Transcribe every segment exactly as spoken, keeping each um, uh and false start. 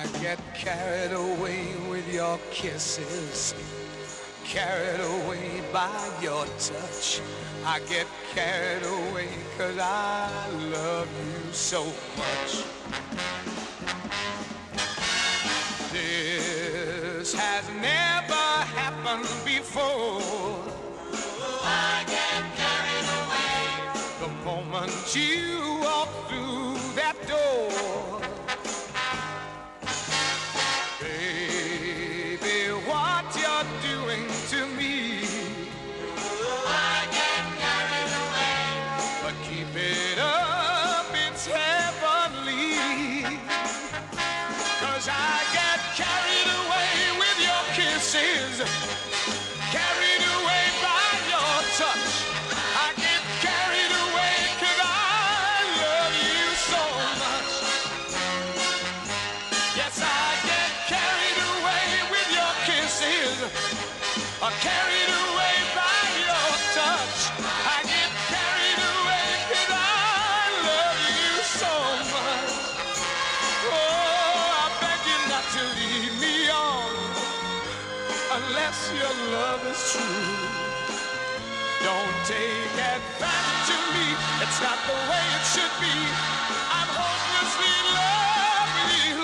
Get carried away with your kisses, carried away by your touch. I get carried away 'cause I love you so much. This has never happened before. I get carried away the moment you walk through that door. Baby, what you're doing to me, I get carried away, but keep it up, it's heavenly. 'Cause I get carried away with your kisses, carried away by your touch. I get carried away 'cause I love you so much. Yes, I get carried away with your kisses, uh, carried away by your touch. I get carried away 'cause I love you so much. Oh, I beg you not to leave me on unless your love is true. Don't take advantage of me, it's not the way it should be. I'm hopelessly in love with you.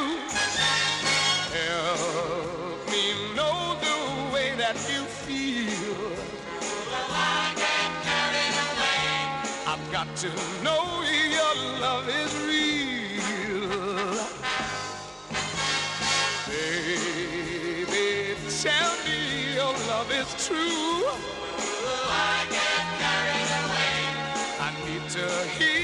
Help me know the way that you feel. I get carried away. I've got to know your love is real. Baby, tell me your love is true. I get carried away. I need to hear